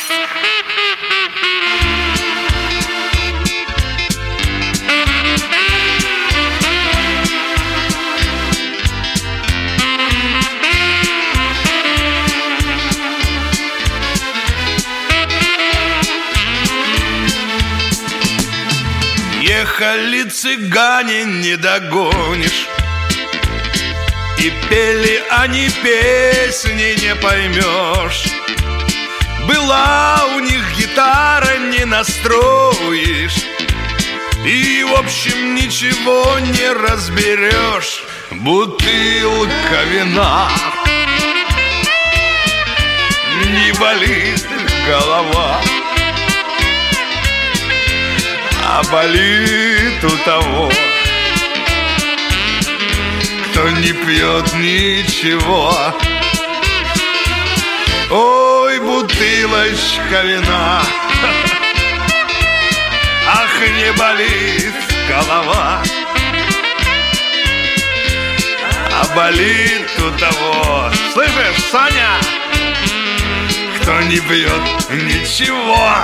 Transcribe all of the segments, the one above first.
Ехали цыгане, не догонишь, и пели они песни, не поймешь. Была у них гитара, не настроишь, и в общем ничего не разберешь. Бутылка вина, не болит голова, а болит у того, кто не пьет ничего. Ой, бутылочка вина, ах, не болит голова, а болит у того. Слышишь, Саня, кто не пьет ничего.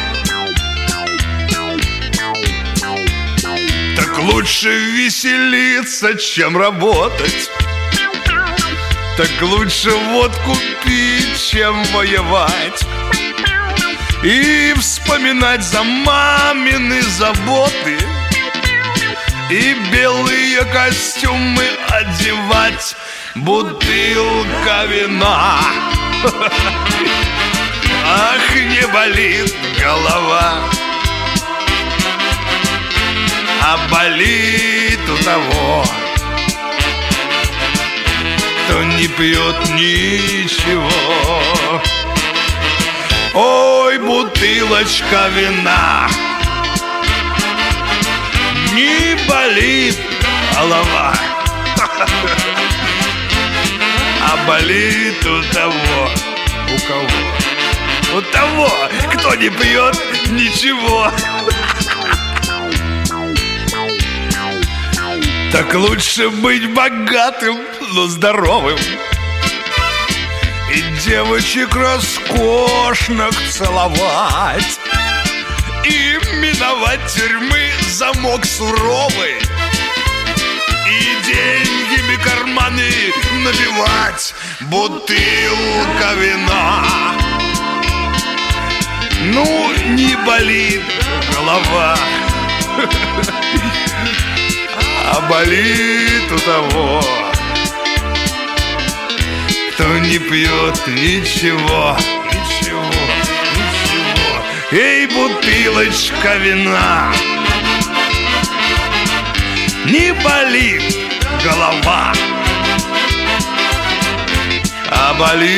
Так лучше веселиться, чем работать. Так лучше водку пить, чем воевать. И вспоминать за мамины заботы, и белые костюмы одевать. Бутылка вина, ах, не болит голова, а болит у того, кто не пьет ничего. Ой, бутылочка вина, не болит голова, а болит у того. У кого? У того, кто не пьет ничего. Так лучше быть богатым, но здоровым, и девочек роскошных целовать, и миновать тюрьмы замок суровый, и деньгами карманы набивать. Бутылка вина, ну, не болит голова, а болит у того, кто не пьет ничего. Ничего, ничего. Эй, бутылочка вина, не болит голова, а болит